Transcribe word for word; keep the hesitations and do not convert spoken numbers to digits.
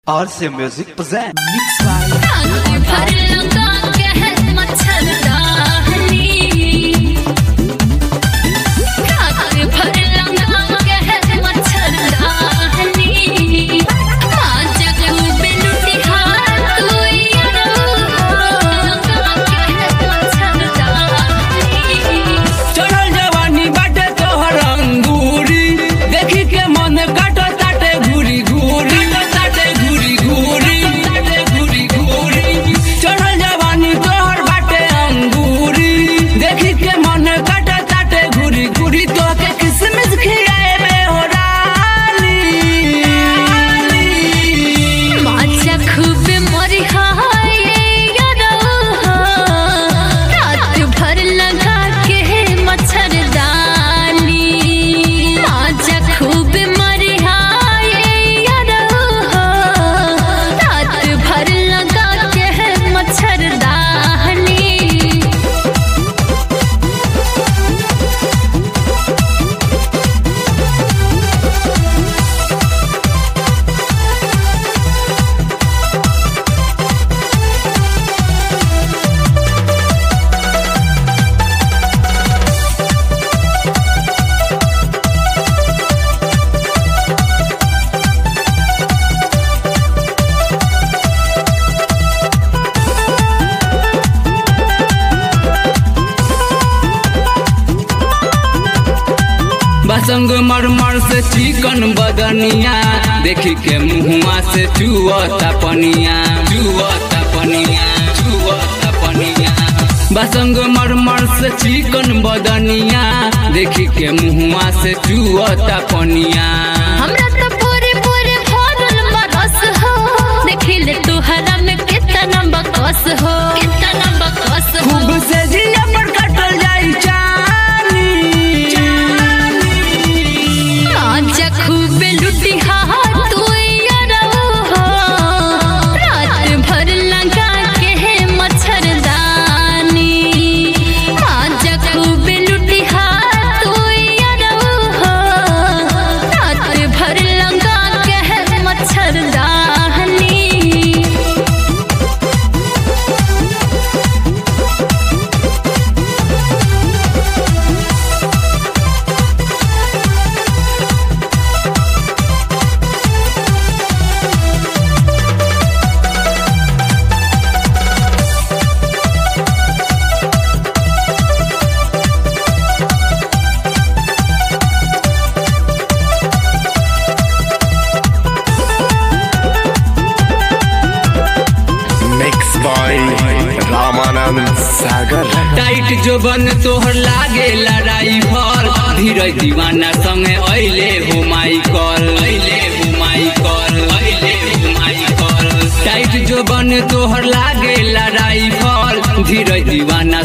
R C Music present Mix by संग मरमर से चिकन बदनिया देखी के मुहुआ से चुअता पनिया चुअता पनिया चुअता पनिया बसंग मरमर से चिकन बदनिया देखी के मुहुआ से चुअता पनिया हमरा त पूरे पूरे भरल बरस हो देखिले तुहरा में कितना बकस हो कितना बकस हो खूब से जिया पर कटल जाई चानी खूब लुटी हाथ तू हो रात भर लगा के है मच्छरदानी आजा खूब लुटी हाथ तू हो रात भर लगा के है मच्छरदानी सागर टाइट जो बन तोहर लागे लड़ाई भर धीरज दीवाना संगे अइले हो माई कॉल अइले हो माई कॉल अइले हो माई कॉल टाइट जो बन तोहर लागे लड़ाई भर धीरज दीवाना